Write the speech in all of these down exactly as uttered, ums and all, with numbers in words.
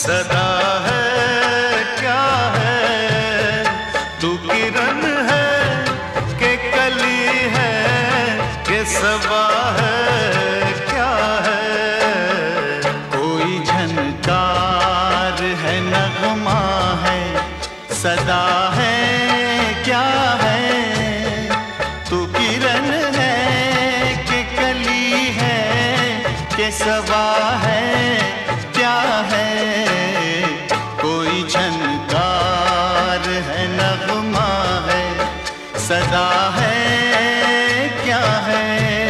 सदा है क्या है, तू किरण है कि कली है कि सबा है क्या है। कोई झनकार है नगमा है, सदा है क्या है, तू किरण है कि कली है कि सबा है क्या है। कोई झनकार है नगमा है, सदा है क्या है।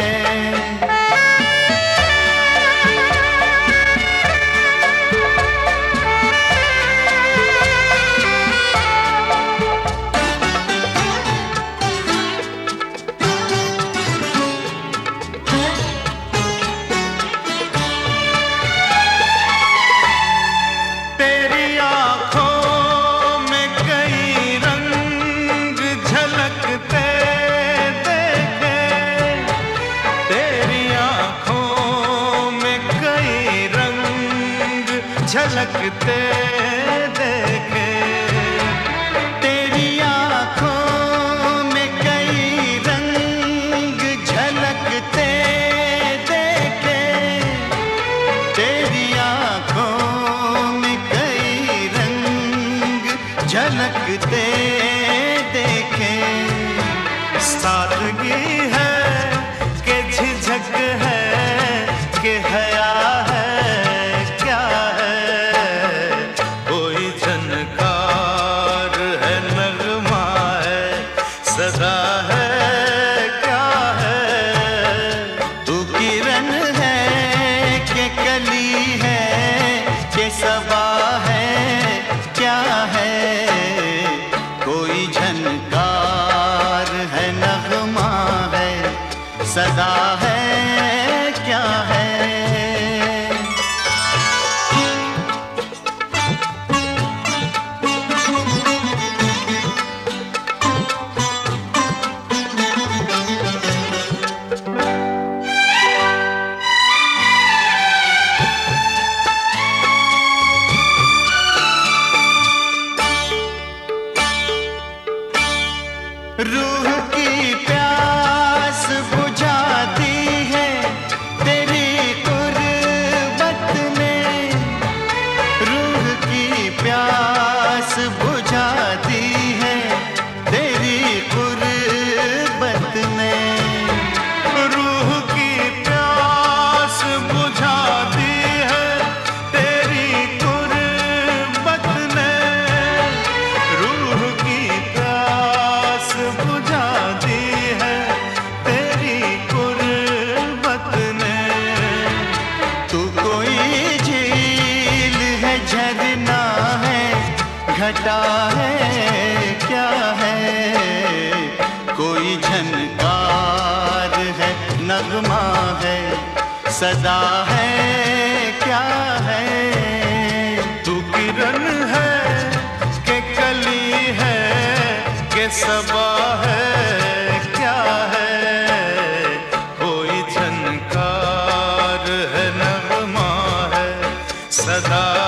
झलकते देखे तेरी आँखों में कई रंग झलकते देखे, तेरी आँखों में कई रंग झलकते देखे। सादगी है कि झिझक है कि हया है क्या है। कोई झनकार है नगमा है, सदा है क्या है। तू किरण है कि कली है कि सबा है क्या है। कोई झनकार है नगमा है, सदा है क्या है। रूह की प्यास बुझाती है तेरी कुर्बत ने, रूह की प्यास बुझाती है तेरी कुर्बत ने। रूह की प्यास बुझाती है तेरी कुर्बत ने, रूह की प्यास बुझाती है तेरी कुर्बत ने। तू कोई झील है झरना है घटा है क्या है। कोई झनकार है नगमा है, सदा है क्या है। तू किरण है कि कली है कि सबा है क्या है। कोई झनकार है नगमा है, सदा